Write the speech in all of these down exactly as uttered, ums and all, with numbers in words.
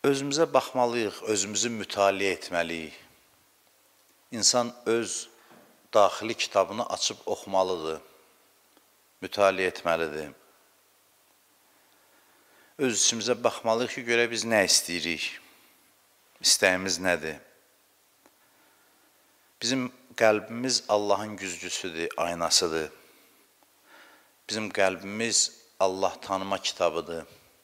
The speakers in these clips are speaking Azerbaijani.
Özümüzə baxmalıyıq, özümüzü mütaliə etməliyik. İnsan öz daxili kitabını açıb oxumalıdır, mütaliə etməlidir. Öz içimizə baxmalıyıq ki, görə biz nə istəyirik, istəyimiz nədir? Bizim qəlbimiz Allahın güzgüsüdür, aynasıdır. Bizim qəlbimiz Allah tanıma kitabıdır.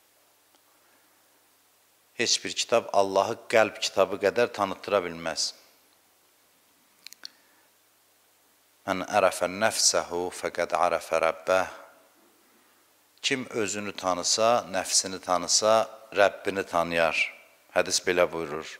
Heç bir kitab Allahı qəlb kitabı qədər tanıttıra bilməz. Mən ərəfə nəfsəhu fəqəd ərəfə rəbbəh. Kim özünü tanısa, nəfsini tanısa, Rəbbini tanıyar. Hədis belə buyurur.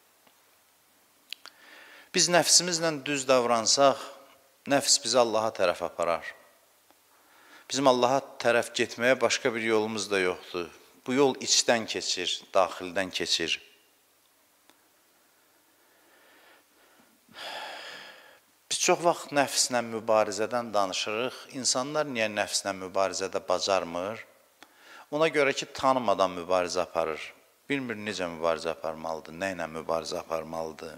Biz nəfsimizlə düz davransaq, nəfs bizi Allaha tərəf aparar. Bizim Allaha tərəf getməyə başqa bir yolumuz da yoxdur. Bu yol içdən keçir, daxildən keçir. Biz çox vaxt nəfslə mübarizədən danışırıq. İnsanlar niyə nəfslə mübarizədə bacarmır? Ona görə ki, tanımadan mübarizə aparır. Bilmir necə mübarizə aparmalıdır, nə ilə mübarizə aparmalıdır.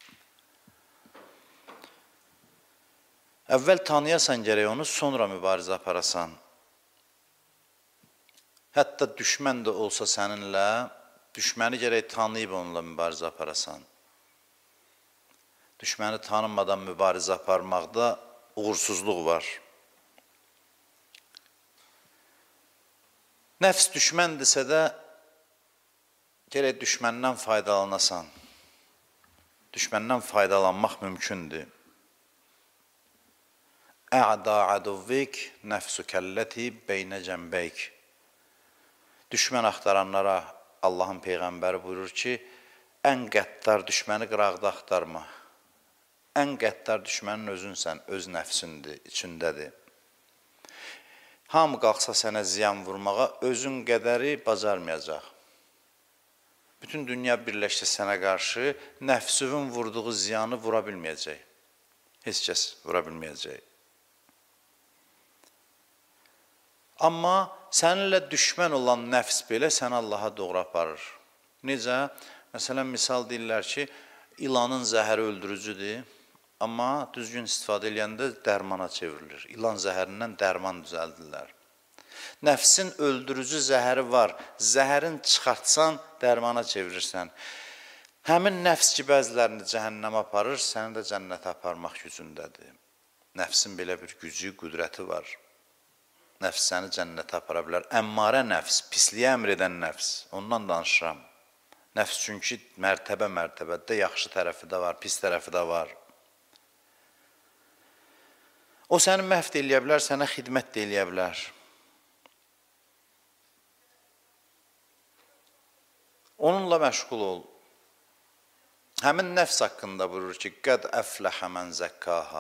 Əvvəl tanıyasan gərək onu, sonra mübarizə aparasan. Hətta düşmən də olsa səninlə, düşməni gərək tanıyıb onunla mübarizə aparasan. Düşməni tanımadan mübarizə aparmaqda uğursuzluq var. Nəfs düşməndirsə də, gərək düşməndən faydalanasan. Düşməndən faydalanmaq mümkündür. Ə'da əduvvik nəfsükəlləti beynə cəmbəyk. Düşmən axtaranlara Allahın Peyğəmbəri buyurur ki, ən qəddar düşməni qıraqda axtarma. Ən qəddar düşmənin özünsən, öz nəfsindir, içindədir. Hamı qalxsa sənə ziyan vurmağa, özün qədəri bacarmayacaq. Bütün dünya birləşsə sənə qarşı, nəfsüvün vurduğu ziyanı vura bilməyəcək. Heç kəs vura bilməyəcək. Amma səninlə düşmən olan nəfs belə səni Allaha doğru aparır. Necə? Məsələn, misal deyirlər ki, ilanın zəhəri öldürücüdür, amma düzgün istifadə edəndə dərmana çevrilir. İlan zəhərindən dərman düzəldirlər. Nəfsin öldürücü zəhəri var. Zəhərin çıxartsan, dərmana çevirirsən. Həmin nəfs ki, bəzilərini cəhənnəmə aparır, səni də cənnətə aparmaq gücündədir. Nəfsin belə bir gücü, qüdrəti var. Nəfs səni cənnətə apara bilər. Əmmarə nəfs, pisliyə əmr edən nəfs. Ondan danışıram. Nəfs çünki mərtəbə-mərtəbədə yaxşı tərəfi də var, pis tərəfi də var. O səni məhv də eləyə bilər, sənə xidmət də eləyə bilər. Onunla məşğul ol. Həmin nəfs haqqında buyurur ki, qəd əfləhə mən zəkkaha.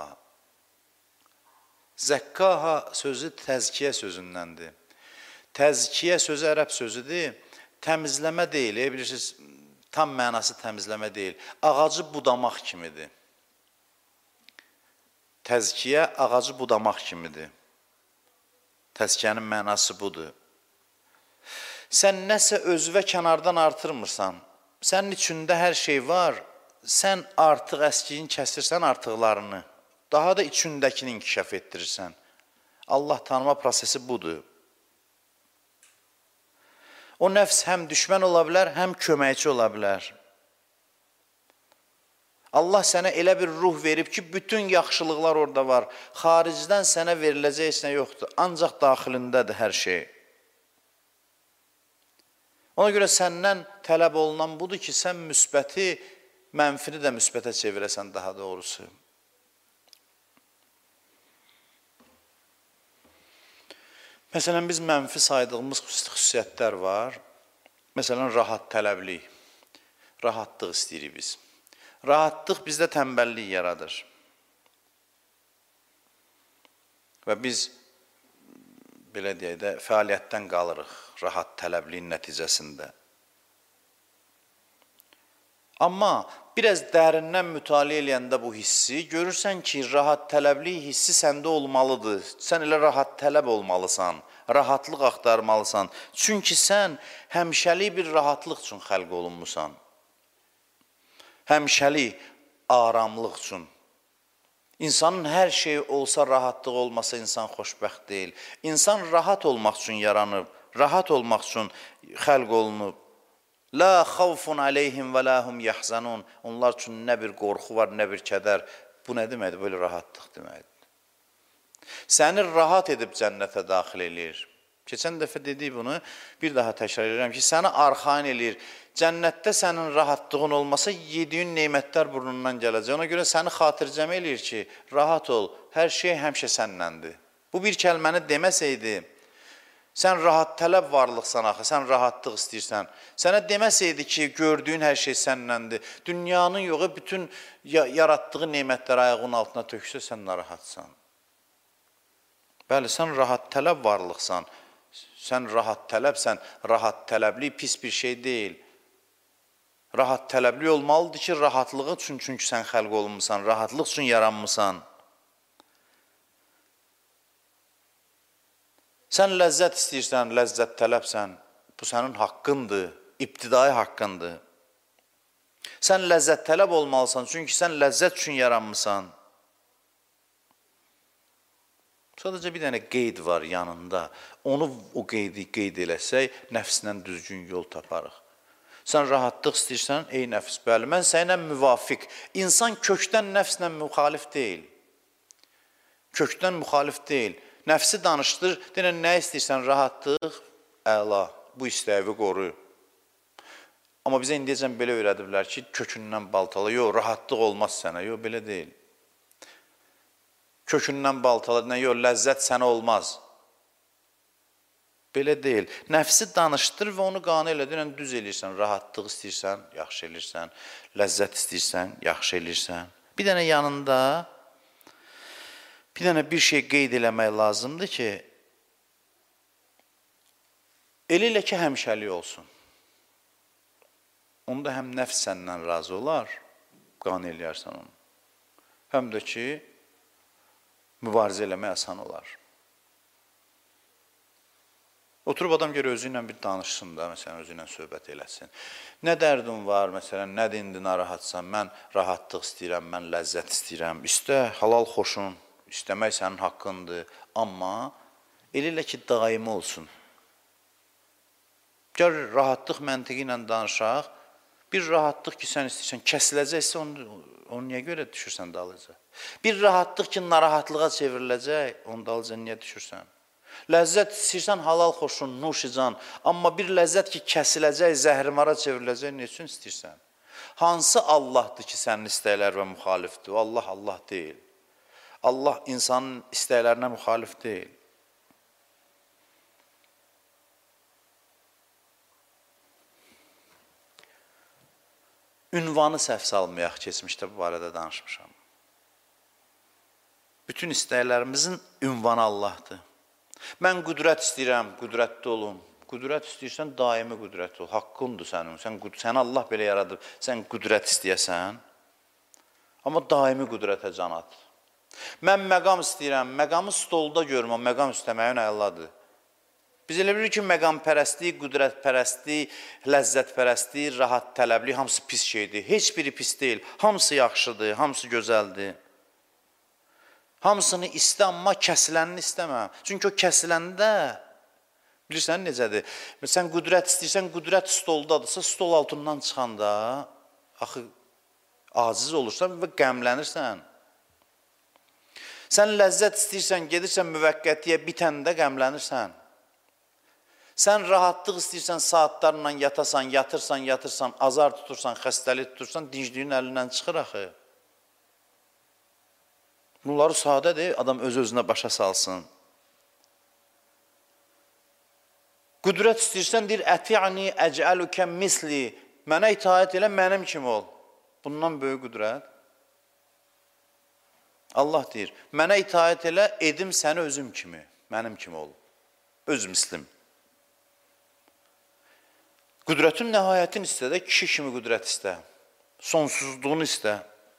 Zəkkaha sözü təzkiyə sözündəndir. Təzkiyə sözü ərəb sözüdür, təmizləmə deyil, e, bilirsiniz, tam mənası təmizləmə deyil, ağacı budamaq kimidir. Təzkiyə ağacı budamaq kimidir. Təzkiyənin mənası budur. Sən nəsə özvə kənardan artırmırsan, sənin içində hər şey var, sən artıq əskiyin kəsirsən artıqlarını. Daha da içindəkini inkişaf etdirirsən. Allah tanıma prosesi budur. O nəfs həm düşmən ola bilər, həm köməkçi ola bilər. Allah sənə elə bir ruh verib ki, bütün yaxşılıqlar orada var. Xaricdən sənə veriləcək heç nə yoxdur. Ancaq daxilindədir hər şey. Ona görə səndən tələb olunan budur ki, sən müsbəti, mənfini də müsbətə çevirəsən daha doğrusu. Məsələn, biz mənfi saydığımız xüsusiyyətlər var. Məsələn, rahat tələblik, rahatlıq istəyirik biz. Rahatlıq bizdə tənbəllik yaradır. Və biz, belə deyək də, fəaliyyətdən qalırıq rahat tələbliyin nəticəsində. Amma biraz dərindən mütaliə eləyəndə bu hissi, görürsən ki, rahat tələblik hissi səndə olmalıdır. Sən elə rahat tələb olmalısan, rahatlıq axtarmalısan. Çünki sən həmişəlik bir rahatlıq üçün xəlq olunmusan. Həmişəlik aramlıq üçün. İnsanın hər şeyi olsa, rahatlıq olmasa insan xoşbəxt deyil. İnsan rahat olmaq üçün yaranıb, rahat olmaq üçün xəlq olunub. La xavfun aleyhim və lahum yahzanun. Onlar üçün nə bir qorxu var, nə bir kədər. Bu nə deməkdir? Böyle rahatlıq deməkdir. Səni rahat edib cənnətə daxil eləyir. Keçən dəfə dedik bunu, bir daha təkrar edirəm ki, səni arxain eləyir. Cənnətdə sənin rahatlığın olmasa, yediyin neymətlər burnundan gələcək. Ona görə səni xatircəm eləyir ki, rahat ol, hər şey həmişə sənnəndir. Bu bir kəlməni deməsəydi, sən rahat tələb varlıqsan axı, sən rahatlıq istəyirsən. Sənə deməsəydi ki, gördüyün hər şey sənnəndir. Dünyanın yoxu, bütün yaratdığı neymətləri ayağının altına töksə, sən narahatsan. Bəli, sən rahat tələb varlıqsan. Sən rahat tələbsən, rahat tələbli pis bir şey deyil. Rahat tələbli olmalıdır ki, rahatlığı üçün, çünki sən xəlq olunmusan, rahatlıq üçün yaranmısan. Sən ləzzət istəyirsən, ləzzət tələbsən, bu sənin haqqındır, ibtidai haqqındır. Sən ləzzət tələb olmalısan, çünki sən ləzzət üçün yaranmısan. Sadəcə bir dənə qeyd var yanında, onu o qeydi qeyd eləsək, nəfslə düzgün yol taparıq. Sən rahatlıq istəyirsən, ey nəfs, bəli, mən sənə müvafiq. İnsan kökdən nəfslə müxalif deyil. Kökdən müxalif deyil. Nəfsi danışdır, deyən, nə istəyirsən, rahatlıq, əla, bu istəyi qoru. Amma bizə indiyəcən belə öyrədiblər ki, kökündən baltalı, yox, rahatlıq olmaz sənə, yox, belə deyil. Kökündən baltalı, yox, ləzzət sənə olmaz. Belə deyil. Nəfsi danışdır və onu qane elə, deyən, düz eləyirsən, rahatlıq istəyirsən, yaxşı eləyirsən, ləzzət istəyirsən, yaxşı eləyirsən. Bir dənə yanında, bir dənə bir şey qeyd eləmək lazımdır ki, elə ilə ki, həmişəlik olsun. Onda həm nəfs səndən razı olar, qan eləyərsən onu. Həm də ki, mübarizə eləmək asan olar. Oturub adam görə özü ilə bir danışsın da, məsələn, özü ilə söhbət eləsin. Nə dərdin var, məsələn, nə dindi narahatsan, mən rahatlıq istəyirəm, mən ləzzət istəyirəm, istə, halal xoşun, istəmək sənin haqqındır, amma elə ilə ki, daimi olsun. Gəl, rahatlıq məntiqi ilə danışaq, bir rahatlıq ki, sən istəyirsən, kəsiləcəksə, onu, onu niyə görə düşürsən dalıca? Bir rahatlıq ki, narahatlığa çevriləcək, onu dalıca niyə düşürsən? Ləzzət istəyirsən, halal xoşun, nuşican, amma bir ləzzət ki, kəsiləcək, zəhrimara çevriləcək, nə üçün istəyirsən? Hansı Allahdır ki, sənin istəklər və müxalifdir? O Allah, Allah deyil. Allah insanın istəklərinə müxalif deyil. Ünvanı səhv salmayaq, keçmişdə bu barədə danışmışam. Bütün istəklərimizin ünvanı Allahdır. Mən qüdrət istəyirəm, qüdrətli olum. Qüdrət istəyirsən, daimi qüdrət ol. Haqqındır sənin. Sən, sən Allah belə yaradıb, sən qüdrət istəyəsən, amma daimi qüdrətə can at. Mən məqam istəyirəm, məqamı stolda görməm, məqam istəməyin əladır. Biz elə bilir ki, məqam pərəstlik, qüdrət pərəstlik, ləzzət pərəstlik, rahat tələblik, hamısı pis şeydir. Heç biri pis deyil, hamısı yaxşıdır, hamısı gözəldir. Hamısını istə, amma kəsilənini istəmə. Çünki o kəsiləndə, bilirsən necədir? Sən qüdrət istəyirsən, qüdrət stoldadırsa, stol altından çıxanda, axı, aciz olursan və qəmlənirsən. Sən ləzzət istəyirsən, gedirsən müvəqqətiyə, bitəndə qəmlənirsən. Sən rahatlıq istəyirsən, saatlarla yatasan, yatırsan, yatırsan, azar tutursan, xəstəlik tutursan, dincliyin əlindən çıxır axı. Bunları sadədir, adam öz-özünə başa salsın. Qüdrət istəyirsən, deyir, əti'ni əcəlükə misli, mənə itaət elə, mənim kimi ol. Bundan böyük qüdrət. Allah deyir, mənə itaət elə, edim səni özüm kimi, mənim kimi ol. Öz mislim. Qüdrətin nəhayətini istə də, kişi kimi qüdrət istə. Sonsuzluğunu istə.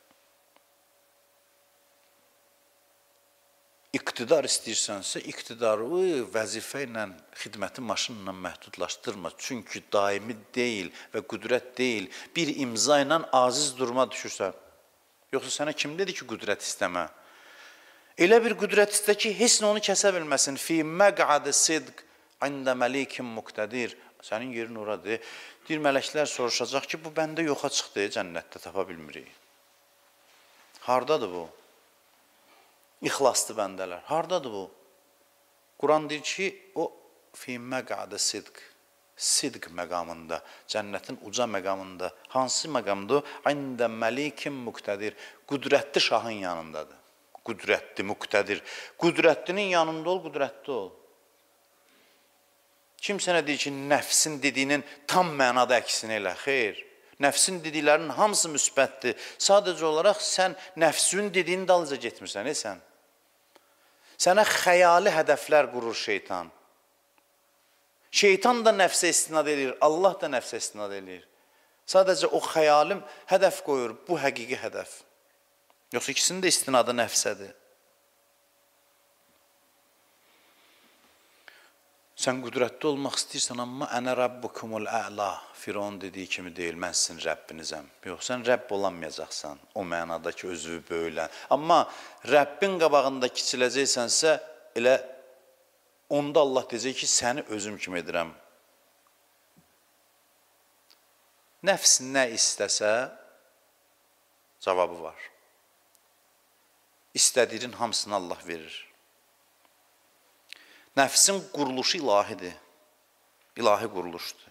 İqtidar istəyirsənsə, iqtidarı vəzifə ilə, xidməti maşınla məhdudlaşdırma. Çünki daimi deyil və qüdrət deyil. Bir imza ilə aziz duruma düşürsən. Yoxsa sənə kim dedi ki, qüdrət istəmə? Elə bir qüdrət istə ki, heç nə onu kəsə bilməsin. Fi məq'ad sidq ində məlikin muqtədir. Sənin yerin oradır. Deyir, mələklər soruşacaq ki, bu bəndə yoxa çıxdı, cənnətdə tapa bilmirik. Hardadır bu? İxlaslı bəndələr. Hardadır bu? Quran deyir ki, o fi məq'ad sidq. Sidq məqamında, cənnətin uca məqamında. Hansı məqamda? İndə məlikin muqtədir. Qüdrətli şahın yanındadır. Qüdrətli, muqtədir. Qüdrətlinin yanında ol, qüdrətli ol. Kim sənə deyir ki, nəfsin dediyinin tam mənada əksini elə? Xeyr. Nəfsin dediklərinin hamısı müsbətdir. Sadəcə olaraq sən nəfsün dediyini dalıca getmirsən, e sən. Sənə xəyali hədəflər qurur şeytan. Şeytan da nəfsə istinad edir, Allah da nəfsə istinad edir. Sadəcə o xəyalim hədəf qoyur, bu həqiqi hədəf. Yoxsa ikisinin də istinadı nəfsədir. Sən qüdrətli olmaq istəyirsən, amma ənə rabbukumul ə'la. Firon dediyi kimi deyil, mən sizin Rəbbinizəm. Yox, sən Rəbb olamayacaqsan, o mənadakı özü böyülən. Amma Rəbbin qabağında kiçiləcəksənsə, elə onda Allah deyəcək ki, səni özüm kimi edirəm. Nəfs nə istəsə, cavabı var. İstədiyin hamısını Allah verir. Nəfsin quruluşu ilahidir. İlahi quruluşdur.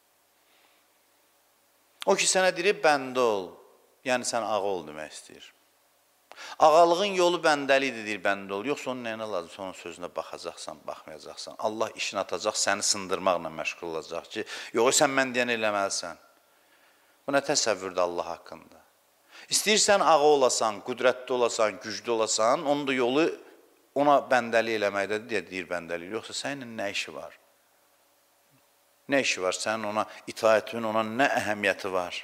O ki, sənə deyir, bəndə ol. Yəni, sən ağa ol demək istəyir. Ağalığın yolu bəndəlidir, deyir, bəndə ol. Yoxsa onun nəyinə lazımsa, onun sözünə baxacaqsan, baxmayacaqsan. Allah işini atacaq, səni sındırmaqla məşğul olacaq ki, yox, sən mən deyən eləməlisən. Bu nə təsəvvürdür Allah haqqında? İstəyirsən, ağa olasan, qüdrətli olasan, güclü olasan, onun da yolu ona bəndəli eləməkdədir, deyə deyir bəndəli. Yoxsa sənin nə işi var? Nə işi var? Sənin ona itaətin, ona nə əhəmiyyəti var?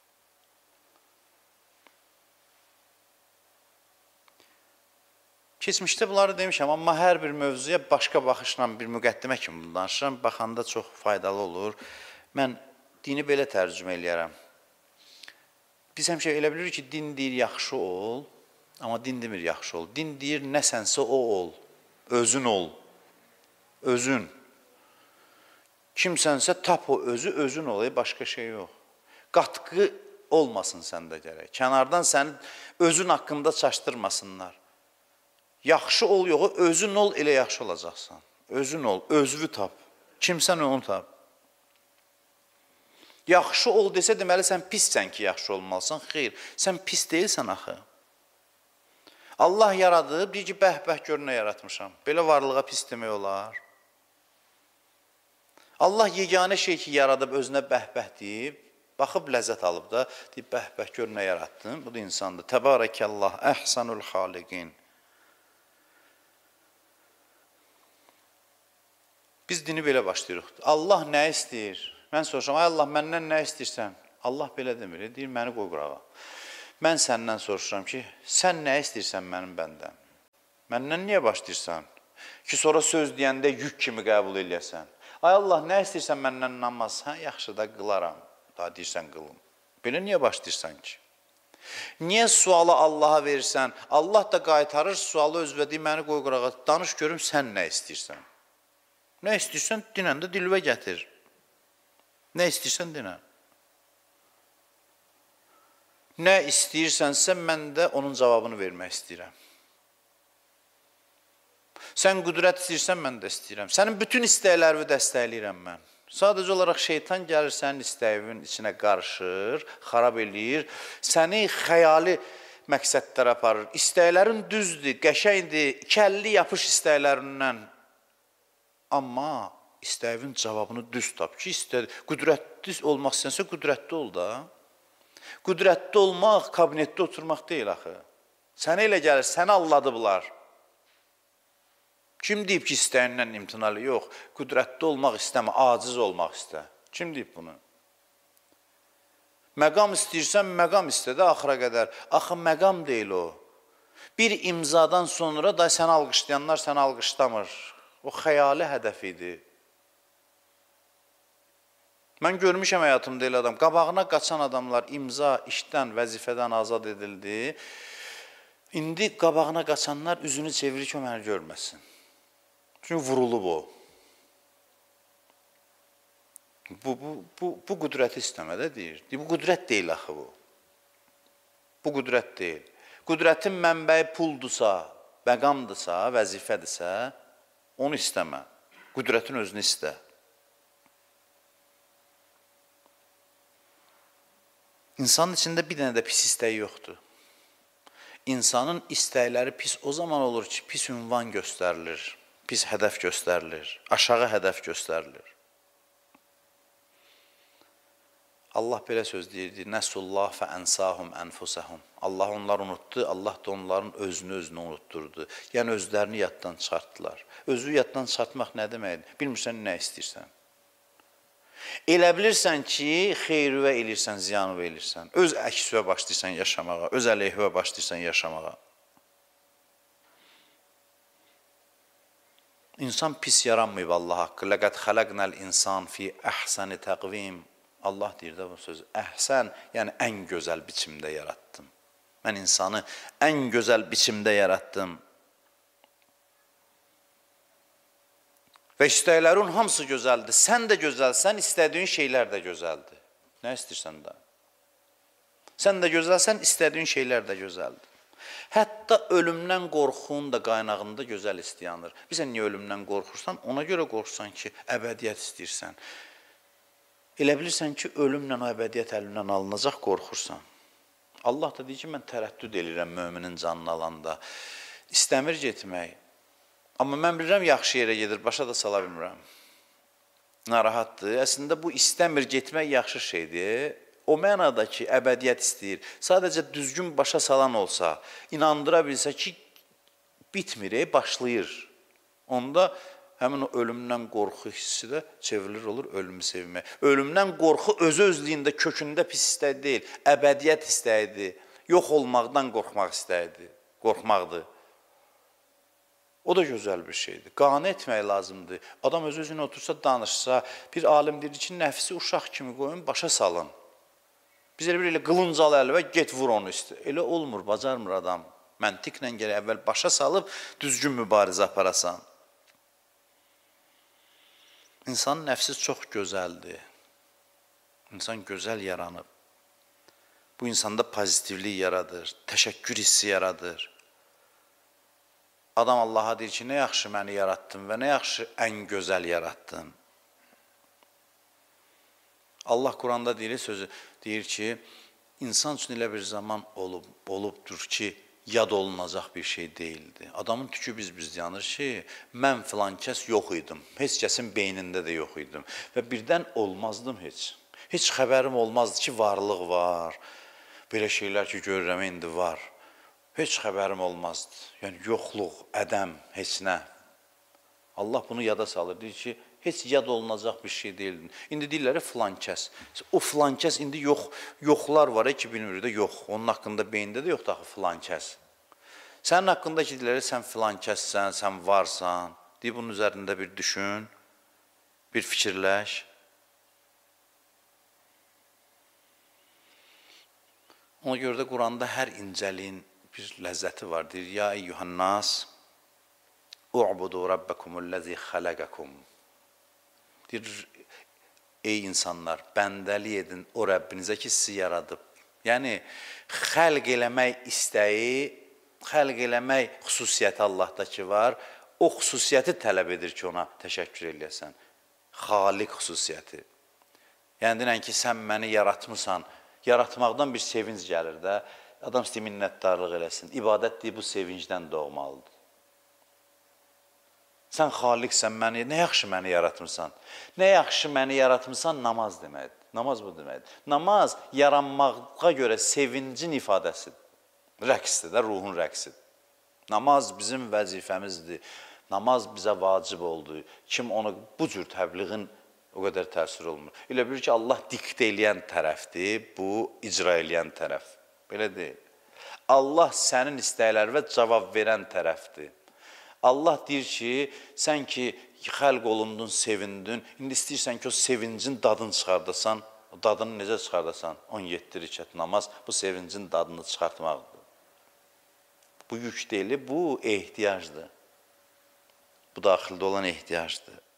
Keçmişdə bunları demişəm, amma hər bir mövzuya başqa baxışla bir müqəddimə kimi danışıram. Baxanda çox faydalı olur. Mən dini belə tərcümə eləyərəm. Biz həmişə elə bilirik ki, din deyir, yaxşı ol. Amma din demir, yaxşı ol. Din deyir, nəsənsə o ol. Özün ol. Özün. Kimsənsə tap o özü, özün ol. Başqa şey yox. Qatqı olmasın səndə gərək. Kənardan səni özün haqqında çaşdırmasınlar. Yaxşı ol, yox, özün ol, elə yaxşı olacaqsan. Özün ol, özvü tap. Kimsən onu tap. Yaxşı ol desə, deməli, sən pissən ki, yaxşı olmalısan. Xeyr, sən pis deyilsən axı. Allah yaradıb, deyir ki, bəh-bəh gör nə yaratmışam. Belə varlığa pis demək olar. Allah yeganə şey ki, yaradıb, özünə bəh-bəh deyib, baxıb ləzzət alıb da, deyib, bəh-bəh gör nə yarattın, bu da insandır. Təbarəkəllah, əhsanul xaliqin. Biz dini belə başlayırıq. Allah nə istəyir? Mən soruşam, ay Allah, məndən nə istəyirsən? Allah belə demir, deyir, məni qoy qurağa. Mən səndən soruşuram ki, sən nə istəyirsən mənim bəndən? Məndən niyə başlayırsan? Ki, sonra söz deyəndə yük kimi qəbul eləyəsən. Ay Allah, nə istəyirsən məndən namaz? Hə, yaxşı da qılaram. Daha deyirsən qılım. Belə niyə başlayırsan ki? Niyə sualı Allaha verirsən? Allah da qaytarır, sualı özvədi, məni qoy qurağa. Danış görüm, sən nə istəyirsən? Nə istəyirsən, dinən də dilvə gətir. Nə istəyirsən, dinən. Nə istəyirsənsə, mən də onun cavabını vermək istəyirəm. Sən qüdrət istəyirsən, mən də istəyirəm. Sənin bütün istəklərini dəstəkləyirəm mən. Sadəcə olaraq şeytan gəlir sənin istəyinin içinə qarışır, xarab eləyir, səni xəyali məqsədlərə aparır. İstəklərin düzdür, qəşəngdir, kəlli yapış istəklərindən. Amma istəyin cavabını düz tap ki, qüdrətli olmaq istəyirsə, qüdrətli ol da. Qüdrətli olmaq, kabinetdə oturmaq deyil axı. Sənə elə gəlir, səni alladıblar. Kim deyib ki, istəyindən imtinalı? Yox, qüdrətli olmaq istəmə, aciz olmaq istə. Kim deyib bunu? Məqam istəyirsən, məqam istə də axıra qədər. Axı məqam deyil o. Bir imzadan sonra da səni alqışlayanlar səni alqışlamır. O xəyali hədəf idi. Mən görmüşəm həyatımda elə adam. Qabağına qaçan adamlar imza, işdən, vəzifədən azad edildi. İndi qabağına qaçanlar üzünü çevirir ki, o məni görməsin. Çünki vurulub o. Bu, bu, bu, bu qüdrəti istəmədə deyir. Bu qüdrət deyil axı bu. Bu qüdrət deyil. Qüdrətin mənbəyi puldursa, məqamdırsa, vəzifədirsə, onu istəmə. Qüdrətin özünü istə. İnsanın içində bir dənə də pis istəyi yoxdur. İnsanın istəkləri pis o zaman olur ki, pis ünvan göstərilir, pis hədəf göstərilir, aşağı hədəf göstərilir. Allah belə söz deyirdi, Nəsullah fə ənsahum ənfusəhum. Allah onları unutdu, Allah da onların özünü özünü unutturdu. Yəni özlərini yaddan çıxartdılar. Özü yaddan çıxartmaq nə deməkdir? Bilmirsən, nə istəyirsən. Elə bilirsən ki, xeyrüvə elirsən, ziyanıvə elirsən. Öz əksüvə başlayırsan yaşamağa, öz əleyhivə başlayırsan yaşamağa. İnsan pis yaranmayıb Allah haqqı. Ləqəd xələqnəl insan fi əhsəni təqvim. Allah deyir də bu sözü. Əhsən, yəni ən gözəl biçimdə yaratdım. Mən insanı ən gözəl biçimdə yaratdım. Və istəklərin hamısı gözəldir. Sən də gözəlsən, istədiyin şeylər də gözəldir. Nə istəyirsən də? Sən də gözəlsən, istədiyin şeylər də gözəldir. Hətta ölümdən qorxun da qaynağında gözəl istəyanır. Bizə niyə ölümdən qorxursan? Ona görə qorxursan ki, əbədiyyət istəyirsən. Elə bilirsən ki, ölümlə o əbədiyyət əlindən alınacaq, qorxursan. Allah da deyir ki, mən tərəddüd edirəm möminin canını alanda. İstəmir getmək. Amma mən bilirəm, yaxşı yerə gedir, başa da sala bilmirəm. Narahatdır. Əslində, bu istəmir getmək yaxşı şeydir. O mənada ki, əbədiyyət istəyir. Sadəcə düzgün başa salan olsa, inandıra bilsə ki, bitmir, başlayır. Onda həmin o ölümdən qorxu hissi də çevrilir olur ölümü sevmək. Ölümdən qorxu özü özlüyündə kökündə pis istəyi deyil, əbədiyyət istəyidir, yox olmaqdan qorxmaq istəyidir, qorxmaqdır. O da gözəl bir şeydir. Qane etmək lazımdır. Adam öz-özünə otursa, danışsa, bir alim deyir ki, nəfsi uşaq kimi qoyun, başa salın. Biz elə bir elə qılıncal əlvə, get vur onu üstə. Elə olmur, bacarmır adam. Məntiqlə gələ əvvəl başa salıb, düzgün mübarizə aparasan. İnsanın nəfsi çox gözəldir. İnsan gözəl yaranıb. Bu insanda pozitivlik yaradır, təşəkkür hissi yaradır. Adam Allaha deyir ki, nə yaxşı məni yarattın və nə yaxşı ən gözəl yarattın. Allah Quranda deyir, sözü deyir ki, insan üçün elə bir zaman olub, olubdur ki, yad olunacaq bir şey deyildi. Adamın tükü biz-biz yanır ki, mən filan kəs yox idim, heç kəsin beynində də yox idim və birdən olmazdım heç. Heç xəbərim olmazdı ki, varlıq var, belə şeylər ki, görürəm, indi var. Heç xəbərim olmazdı. Yəni, yoxluq, ədəm, heç nə. Allah bunu yada salır, deyir ki, heç yad olunacaq bir şey deyildi. İndi deyirlər, filan kəs. O filan kəs, indi yox, yoxlar var, ki, bilmir də yox. Onun haqqında beyində də yoxdur axı filan kəs. Sənin haqqında ki, deyirlər, sən filan kəssən, sən varsan. Deyir, bunun üzərində bir düşün, bir fikirləş. Ona görə də Quranda hər incəliyin bir ləzzəti var. Deyir, ya eyyuhannas, u'budu rabbakumullazi xalaqakum. Deyir, ey insanlar, bəndəlik edin o Rəbbinizə ki, sizi yaradıb. Yəni, xəlq eləmək istəyi, xəlq eləmək xüsusiyyəti Allahdakı var. O xüsusiyyəti tələb edir ki, ona təşəkkür eləyəsən. Xaliq xüsusiyyəti. Yəni, deyirən ki, sən məni yaratmısan, yaratmaqdan bir sevinc gəlir də, adam istəyir minnətdarlıq eləsin. İbadət deyir, bu sevincdən doğmalıdır. Sən xaliqsən, məni, nə yaxşı məni yaratmısan. Nə yaxşı məni yaratmısan, namaz deməkdir. Namaz bu deməkdir. Namaz yaranmağa görə sevincin ifadəsidir. Rəqsdir də, ruhun rəqsidir. Namaz bizim vəzifəmizdir. Namaz bizə vacib oldu. Kim onu bu cür təbliğin O qədər təsir olmur. Elə bilir ki, Allah diktə eləyən tərəfdir, bu icra eləyən tərəf. Belə deyil. Allah sənin istəkləri və cavab verən tərəfdir. Allah deyir ki, sən ki, xəlq olundun, sevindin, indi istəyirsən ki, o sevincin dadını çıxardasan, o dadını necə çıxardasan? on yeddi rükət namaz bu sevincin dadını çıxartmaqdır. Bu yük deyil, bu ehtiyacdır. Bu daxildə olan ehtiyacdır.